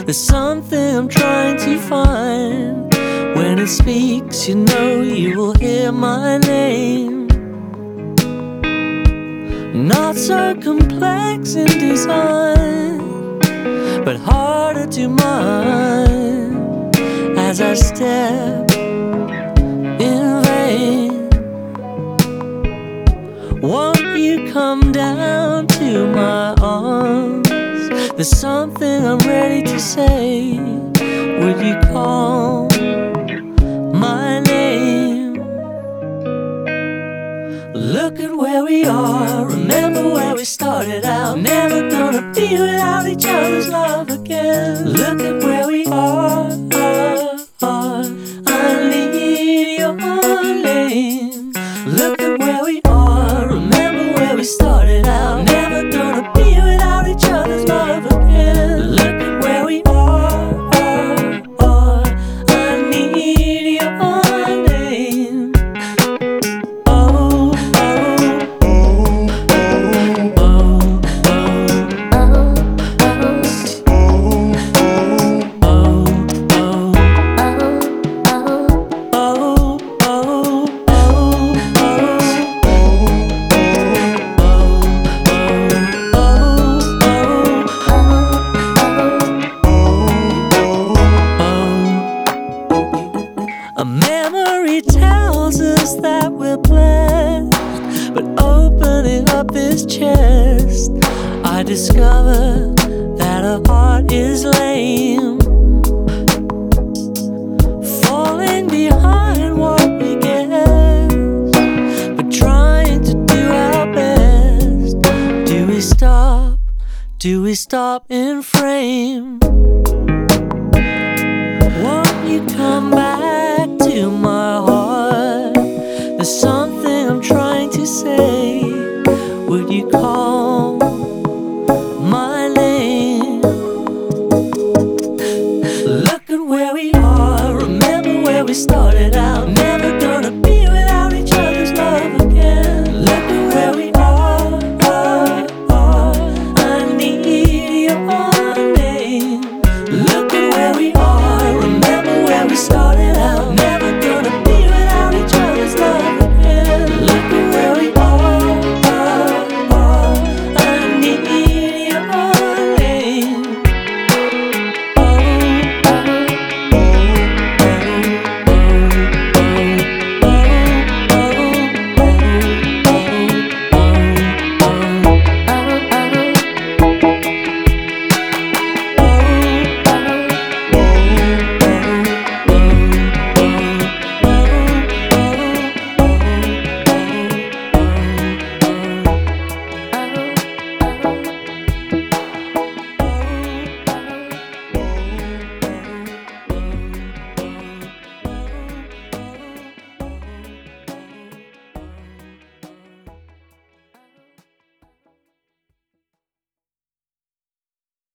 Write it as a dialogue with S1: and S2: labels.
S1: There's something I'm trying to find. When it speaks, you know you will hear my name. Not so complex in design, but harder to mind as I step in vain. Won't you come down to my arms? There's something I'm ready to say. Would you call my name? Look at where we are, remember where we started out. Never gonna be without each other's love again. Look at where we are, I need your name. Look at where we are, remember where we started out. Never gonna be without each other's love again. Look at where we are, I need your name. Oh, a memory tells us that we're blessed, but opening up this chest, I discover that our heart is lame. Falling behind what we guess, but trying to do our best. Do we stop? Do we stop in frame? Won't you come back to my heart? There's something I'm trying to say.